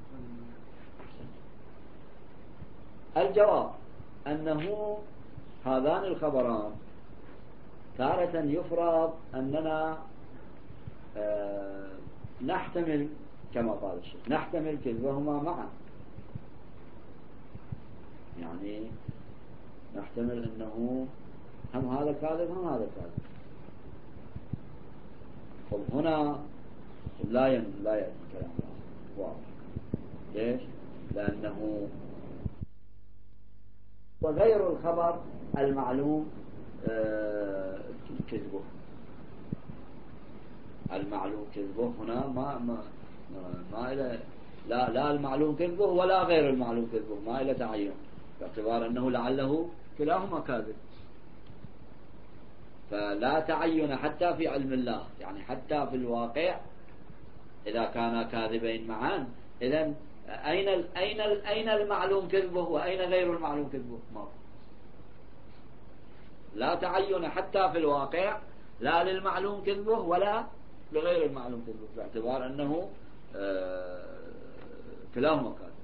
الجواب أنه هذان الخبران تارة يفرض أننا آه نحتمل كما قال الشيخ نحتمل كذبهما معا، يعني نحتمل أنه هم هذا كاذب هم هذا كاذب. طب هنا لا ين... لا يأتي كلام واضح. ليش؟ لأنه وغير الخبر المعلوم آه كذبه، المعلوم كذبه هنا ما ما ما إلى لا لا المعلوم كذبه ولا غير المعلوم كذبه، ما إلى تعين، باعتبار أنه لعله كلاهما كاذب. فلا تعين حتى في علم الله، يعني حتى في الواقع إذا كانا كاذبين معا، إذن أين أين أين المعلوم كذبه وأين غير المعلوم كذبه؟ ما لا تعين حتى في الواقع، لا للمعلوم كذبه ولا لغير المعلوم كذبه، باعتبار أنه كلاهما كاذب.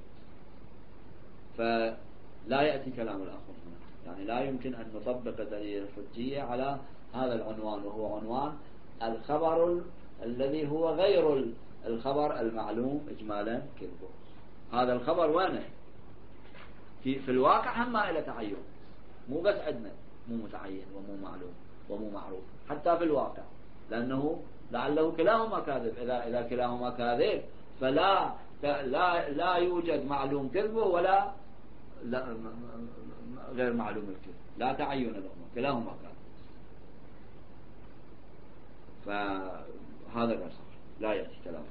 فلا يأتي كلام الآخر هنا، يعني لا يمكن أن نطبق دليل الحجية على هذا العنوان، وهو عنوان الخبر الذي هو غير الخبر المعلوم إجمالا كذبه. هذا الخبر وينه؟ في, في الواقع هم إلى تعين، مو بس عندنا مو متعين ومو معلوم ومو معروف، حتى في الواقع، لأنه لعله كلاهما كاذب. إذا إذا كلاهما كاذب فلا لا لا يوجد معلوم كذبه ولا لا غير معلوم الكذب، لا تعين لهما، كلاهما كاذب. فهذا لا صح، لا يأتي كلام.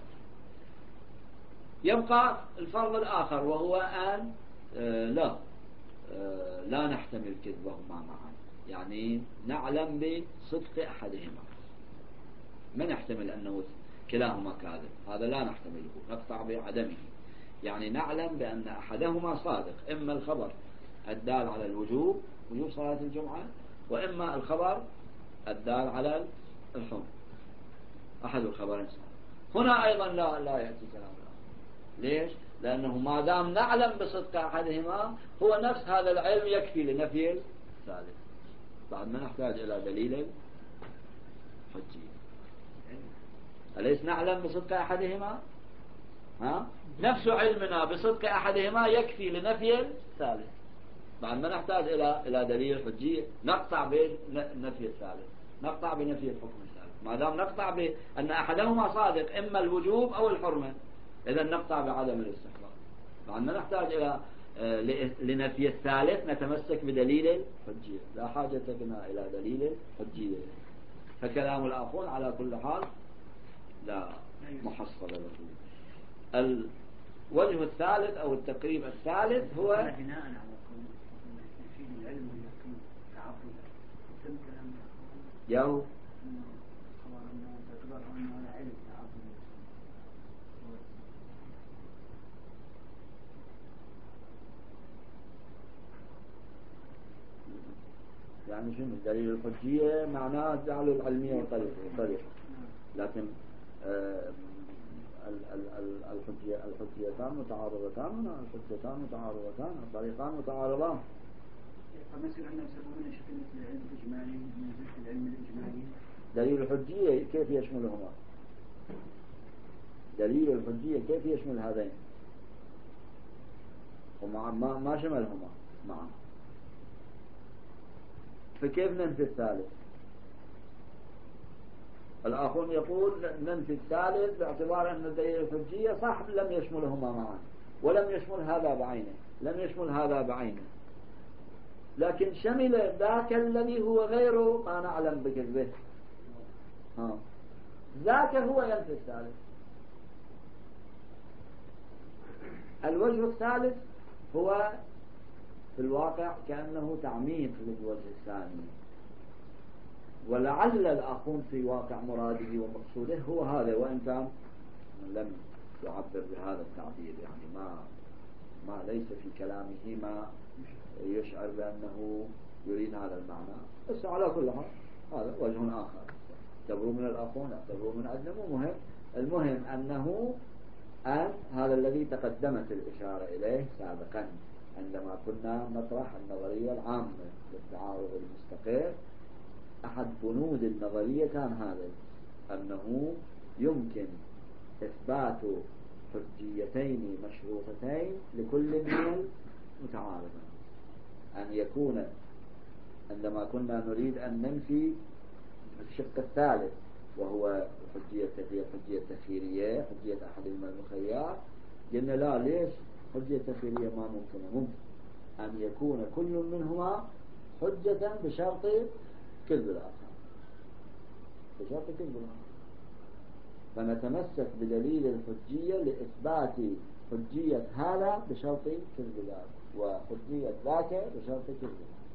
يبقى الفرض الآخر، وهو أن لا لا نحتمل كذبهما معا، يعني نعلم بصدق أحدهما، ما نحتمل أنه كلاهما كاذب، هذا لا نحتمله، نقطع بعدمه. يعني نعلم بأن أحدهما صادق، إما الخبر الدال على الوجوب، وجوب صلاة الجمعة، وإما الخبر الدال على الحرمة، أحد الخبرين صادق. هنا أيضا لا لا يأتي كلام الآخر. ليش؟ لأنه ما دام نعلم بصدق أحدهما، هو نفس هذا العلم يكفي لنفي الثالث، بعد ما نحتاج إلى دليل حجي. أليس نعلم بصدق أحدهما؟ ها؟ نفس علمنا بصدق أحدهما يكفي لنفي الثالث، بعد ما نحتاج إلى إلى دليل حجي نقطع بنفي الثالث، نقطع بنفي الحكم الثالث. ما دام نقطع بأن أحدهما صادق، إما الوجوب أو الحرمة، إذا نقطع بعدم الاستحقاق. بعد ما نحتاج إلى لنفي الثالث نتمسك بدليل حجي، لا حاجة بنا إلى دليل حجي. فكلام الآخرون على كل حال لا محصل له. الوجه الثالث أو التقريب الثالث هو بناء على قول في العلم واليقين تعبد تم كلام يو خبر أنه تعتبر أنه علم تعبد. يعني شنو الدليل الحجية؟ معناه جعل العلمية والطريقة، لكن آه الحجية الحجيتان متعارضتان، هنا الحجتان متعارضتان، الطريقان متعارضان. فمثل أن يسببون شكل مثل العلم الإجمالي من ذكر العلم الإجمالي. دليل الحجية كيف يشملهما؟ دليل الحجية كيف يشمل هذين؟ ومع ما ما شملهما معا، فكيف ننفي الثالث؟ الآخرون يقول ننفي الثالث باعتبار أن دليل الحجية صح لم يشملهما معا، ولم يشمل هذا بعينه، لم يشمل هذا بعينه، لكن شمل ذاك الذي هو غيره ما نعلم بكذبه. ها ذاك هو ينفي الثالث. الوجه الثالث هو في الواقع كأنه تعميق للوجه الثاني، ولعل الآخرون في واقع مراده ومقصوده هو هذا، وإن كان لم يعبر بهذا التعبير، يعني ما ما ليس في كلامه ما يشعر بأنه يريد هذا المعنى. بس على كل حال هذا وجه آخر، اعتبروا من الآخرون اعتبروا من عندنا، مو مهم. المهم أنه أن هذا الذي تقدمت الإشارة إليه سابقا عندما كنا نطرح النظرية العامة للتعارض المستقر. أحد بنود النظرية كان هذا، أنه يمكن إثبات حجيتين مشروطتين لكل من المتعارضين. أن يكون عندما كنا نريد أن ننفي الشق الثالث وهو حجية الحجية التخييرية، حجية أحدهما المخيار، قلنا لا، ليش حجية التخييرية ما ممكنة؟ ممكن أن يكون كل منهما حجة بشرط كذب الآخر، بشرط كذب الآخر. فنتمسك بدليل الحجية لإثبات حجية هذا بشرط كذب ذاك، وحجية ذاك بشرط كذب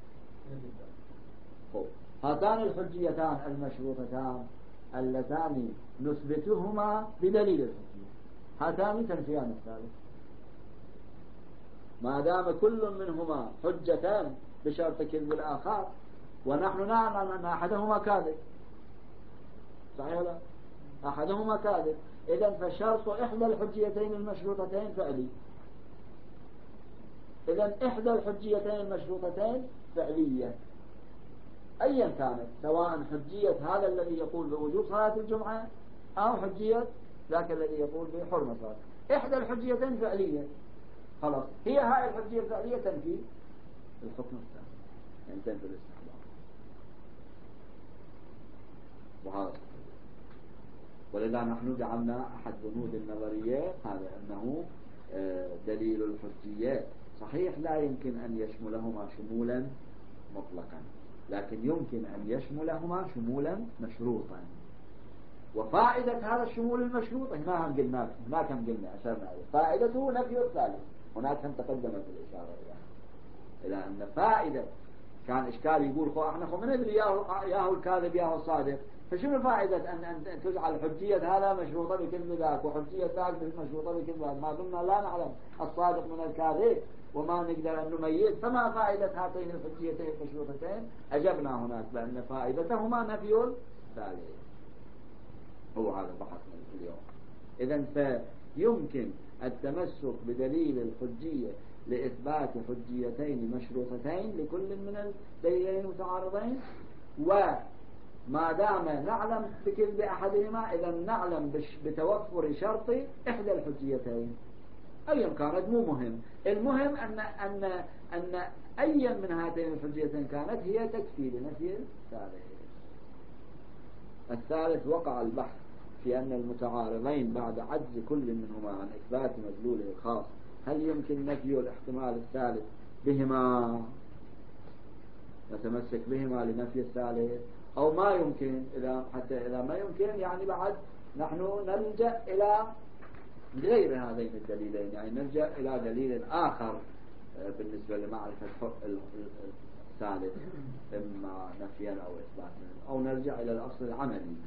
ذاك. هاتان الحجيتان المشروطتان اللتان نثبتهما بدليل الحجية، هاتان تنفيان الثالث. ما دام كل منهما حجتان بشرط كذب الآخر، ونحن نعلم أن أحدهما كاذب، صحيح ولا؟ أحدهما كاذب، إذن فشرط إحدى الحجيتين المشروطتين فعلي. إذن إحدى الحجيتين المشروطتين فعلية، أيا كانت، سواء حجية هذا الذي يقول بوجوب صلاة الجمعة أو حجية ذاك الذي يقول بحرمة صلاة. إحدى الحجيتين فعلية، خلاص هي هاي الحجية الفعلية تنفي الحكم الثاني، يعني تنفي الاستحباب. وهذا ولذا نحن جعلنا أحد بنود النظرية هذا أنه دليل الحجيات صحيح لا يمكن أن يشملهما شمولا مطلقا، لكن يمكن أن يشملهما شمولا مشروطا. وفائدة هذا الشمول المشروط هنا هم قلنا هناك هم قلنا أشرنا عليه فائدته نفي الثالث، هناك هم تقدمت الإشارة إلى إلى أن فائدة كان إشكال يقول خو احنا خو من ندري ياهو الكاذب ياهو الصادق، فشنو فائدة أن أن تجعل حجية هذا مشروطة بكذب ذاك وحجية ذاك مشروطة بكذب ذاك، ما دمنا لا نعلم الصادق من الكاذب وما نقدر أن نميز، فما فائدة هاتين الحجيتين المشروطتين؟ أجبنا هناك بأن فائدتهما نفي الثالث. هو هذا بحثنا اليوم. إذن فيمكن التمسك بدليل الحجية لإثبات حجيتين مشروطتين لكل من الدليلين المتعارضين، وما دام نعلم بكذب أحدهما إذا نعلم بتوفر شرط إحدى الحجيتين أيا كانت، مو مهم، المهم أن أن أن أي من هاتين الحجيتين كانت هي تكفي لنفي الثالث. الثالث وقع البحث في أن المتعارضين بعد عجز كل منهما عن إثبات مدلوله الخاص هل يمكن نفي الاحتمال الثالث بهما، نتمسك بهما لنفي الثالث، أو ما يمكن؟ إذا حتى إذا ما يمكن يعني بعد نحن نلجأ إلى غير هذين الدليلين، يعني نلجأ إلى دليل آخر بالنسبة لمعرفة الثالث، إما نفيا أو إثباتا، أو نرجع إلى الأصل العملي.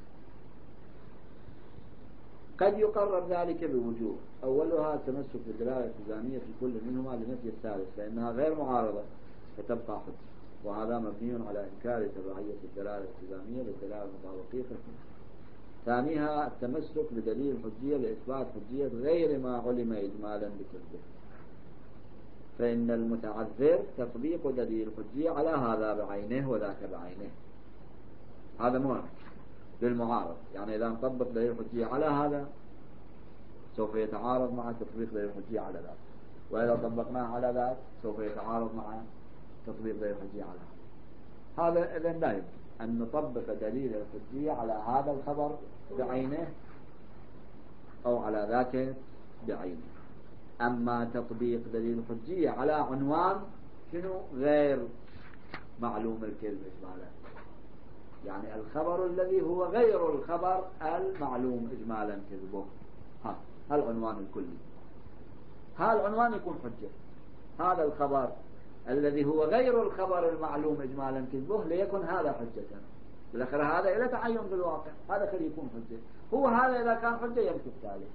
قد يقرر ذلك بوجوه، أولها التمسك بالدلالة الالتزامية في كل منهما لنفي الثالث فإنها غير معارضة فتبقى حجة، وهذا مبني على إنكار تبعية الدلالة الالتزامية للدلالة المطابقية. ثانيها التمسك بدليل الحجية لإثبات حجية غير ما علم إجمالا بكذبه، فإن المتعذر تطبيق دليل الحجية على هذا بعينه وذاك بعينه، هذا مو للمعارض، يعني إذا نطبق دليل الحجية على هذا سوف يتعارض مع تطبيق دليل الحجية على ذاك، وإذا طبقناه على ذاك سوف يتعارض مع تطبيق دليل الحجية على هذا. هذا إذن لا يمكن أن نطبق دليل الحجية على هذا الخبر بعينه أو على ذاك بعينه. أما تطبيق دليل الحجية على عنوان شنو غير معلوم الكذب إجمالا، يعني الخبر الذي هو غير الخبر المعلوم إجمالا كذبه، ها العنوان الكلي، هذا العنوان يكون حجة. هذا الخبر الذي هو غير الخبر المعلوم إجمالا كذبه ليكن هذا حجة، بالآخر هذا إلى تعين بالواقع، هذا خلي يكون حجة، هو هذا إذا كان حجة يمكن الثالث،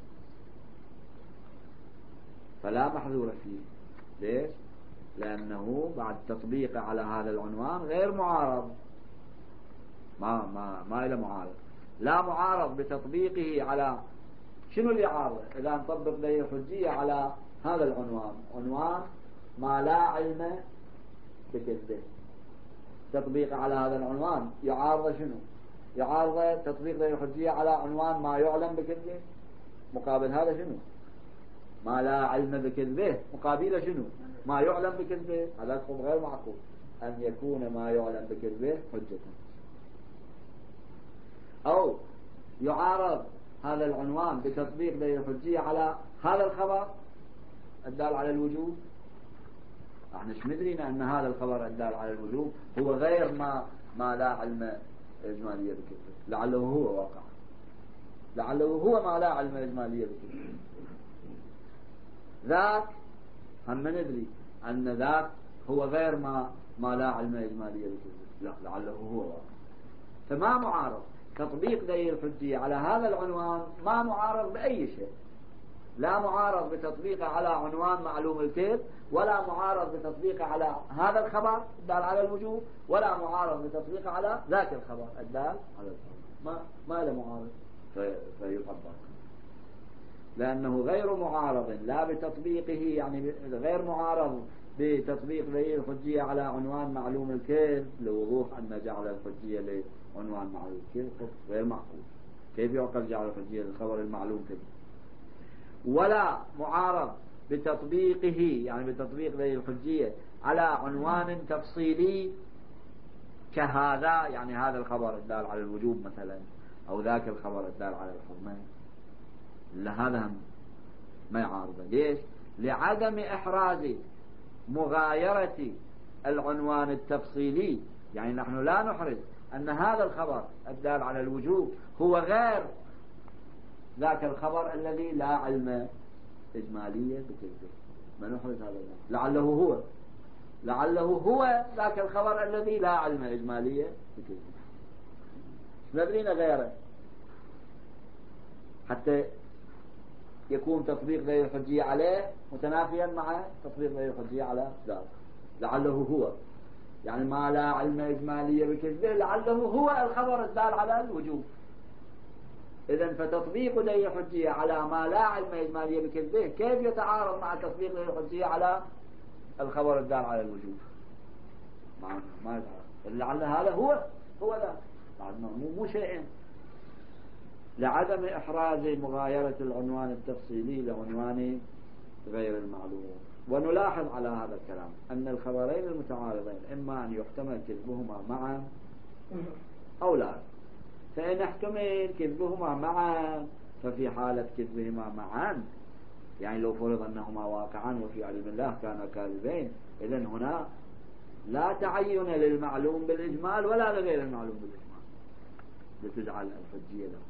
فلا محذور فيه. ليش؟ لأنه بعد تطبيقه على هذا العنوان غير معارض، ما ما ما إلى معارض، لا معارض بتطبيقه على شنو اللي عارض؟ إذا نطبق دليل الحجية على هذا العنوان، عنوان ما لا علم بكذبه، تطبيق على هذا العنوان يعارض شنو؟ يعارض تطبيق دليل الحجية على عنوان ما يعلم بكذبه، مقابل هذا شنو؟ ما لا علم بكذبه، مقابله شنو؟ ما يعلم بكذبه. هذا غير معقول أن يكون ما يعلم بكذبه حجة. أو يعارض هذا العنوان بتطبيق دليل الحجية على هذا الخبر الدال على الوجوب، احنا ايش مدرينا أن هذا الخبر الدال على الوجوب هو غير ما ما لا علم إجمالية بكذبه، لعله هو واقع، لعله هو ما لا علم إجمالية بكذبه. ذاك هم ندري أن ذاك هو غير ما ما لا علم إجمالية بكذبه، لا لعله هو واقع. فما معارض تطبيق دليل الحجية على هذا العنوان، ما معارض بأي شيء، لا معارض بتطبيقه على عنوان معلوم الكذب، ولا معارض بتطبيقه على هذا الخبر الدال على الوجوب، ولا معارض بتطبيقه على ذاك الخبر الدال على الوجوب، ما ما له معارض فيطبق، لأنه غير معارض لا بتطبيقه، يعني غير معارض بتطبيق دليل الحجية على عنوان معلوم الكذب لوضوح أن جعل الحجية لعنوان معلوم الكذب غير معقول. كيف يعقل جعل الحجية للخبر المعلوم كذب؟ ولا معارض بتطبيقه يعني بتطبيق دليل الحجية على عنوان تفصيلي كهذا، يعني هذا الخبر الدال على الوجوب مثلا، أو ذاك الخبر الدال على الحرمة. لا، هذا ما يعارضه. ليش؟ لعدم إحراز مغايرة العنوان التفصيلي. يعني نحن لا نحرز أن هذا الخبر الدال على الوجوب هو غير ذاك الخبر الذي لا علم إجمالية بكذبه، ما نحرز هذا الخبر. لعله هو لعله هو ذاك الخبر الذي لا علم إجمالية بكذبه، نبرين غيره حتى يكون تطبيق دليل الحجية عليه متنافيا مع تطبيق دليل الحجية على ذاك. لعله هو يعني ما لا علم إجمالية بكذبه، لعله هو الخبر الدال على الوجوب. إذن فتطبيق دليل الحجية على ما لا علم إجمالية بكذبه كيف يتعارض مع تطبيق دليل الحجية على الخبر الدال على الوجوب؟ ما ما يتعارض. لعل هذا هو هو ذا مو مو شيئين. لعدم إحراز مغايرة العنوان التفصيلي لعنوان غير المعلوم. ونلاحظ على هذا الكلام أن الخبرين المتعارضين إما أن يحتمل كذبهما معا أو لا. فإن احتمل كذبهما معا ففي حالة كذبهما معا، يعني لو فرض أنهما واقعان وفي علم الله كانا كاذبين، إذن هنا لا تعين للمعلوم بالإجمال ولا لغير المعلوم بالإجمال لتجعل الحجية له.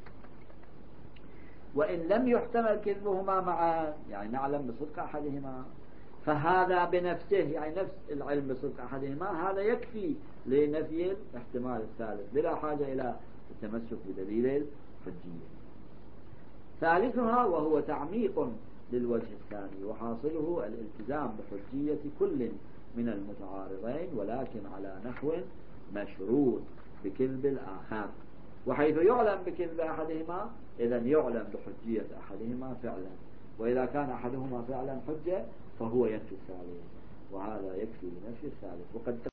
وإن لم يحتمل كذبهما معا، يعني نعلم بصدق أحدهما، فهذا بنفسه يعني نفس العلم بصدق أحدهما هذا يكفي لنفي الاحتمال الثالث بلا حاجة إلى التمسك بدليل الحجية. ثالثها وهو تعميق للوجه الثاني، وحاصله الالتزام بحجية كل من المتعارضين ولكن على نحو مشروط بكذب الآخر. وحيث يعلم بكذب أحدهما إذن يعلم بحجية أحدهما فعلا، وإذا كان أحدهما فعلا حجة فهو ينفي الثالث، وهذا يكفي لنفي الثالث. وقد